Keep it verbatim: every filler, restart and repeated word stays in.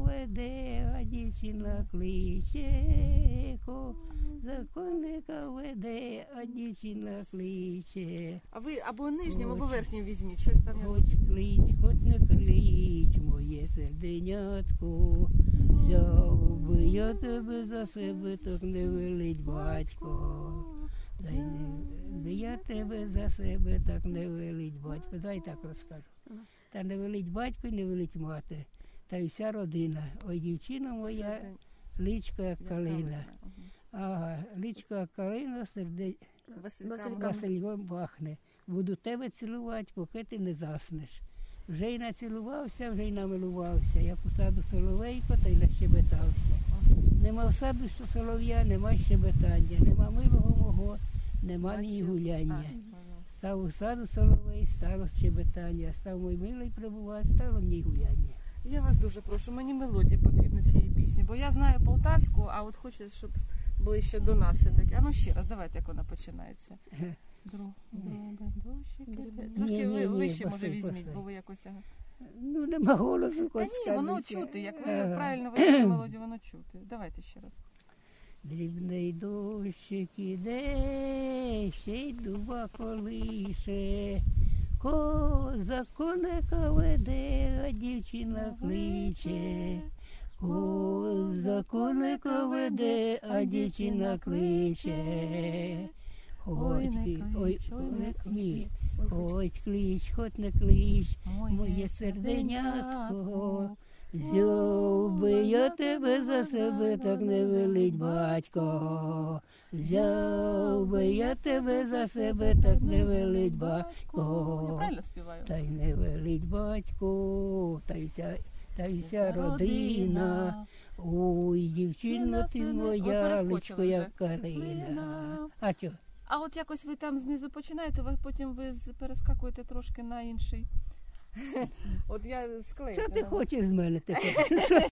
веде, а дівчина кличе, козаконника веде, а дівчина кличе. А ви або нижнім, або Хоч- верхнім візьміть, щось там. Хоч клич, хоч не клич, моє серденятко, взяв би я тебе за себе, так не велить батько. Дай не, не я тебе за себе, так не велить батько. Дай так розкажу. Та не велить батько і не велить мати, та й вся родина. Ой, дівчина моя, личко як калина. Ага, личко як калина, серде... Василькам. Васильком пахне. Буду тебе цілувати, поки ти не заснеш. Вже й націлувався, вже й намилувався. Я посаду соловейко, та й нащебетався. Нема в саду, що солов'я, нема щебетання, нема милого мого, нема мені гуляння. Став у саду соловей, стало щебетання, став мій милий прибувати, стало мені гуляння. Я вас дуже прошу, мені мелодія потрібна цієї пісні, бо я знаю полтавську, а от хочеться, щоб ближче до нас все-таки. А ну ще раз, давайте, як вона починається. Друг, друга, дощики. Трошки Ні, ні, ви ні, вище, може, постой, візьміть, постой. бо ви якось... ага. Ну, нема голосу, Та хоч ні, воно скажіть. чути, як ви Ага. правильно ведете мелодію, воно чути. Давайте ще раз. Дрібний дощик іде, ще й дуба колише, козак коника веде, а дівчина кличе. Козак коника веде, а дівчина кличе. Ой, ой, ой, ні, хоч клич, хоч не клич, моє серденятко. Взяв би я тебе за себе, так не велить батько. Взяв би я тебе за себе, так не велить Я батько. правильно співаю? Та й не велить батько, та й вся, та й вся родина. Ой, дівчино ти моя, личко як калина. А чо? А от якось ви там знизу починаєте, ви- потім ви з- перескакуєте трошки на інший. От я склею. Що ти хочеш з мене? Ти хочеш? Що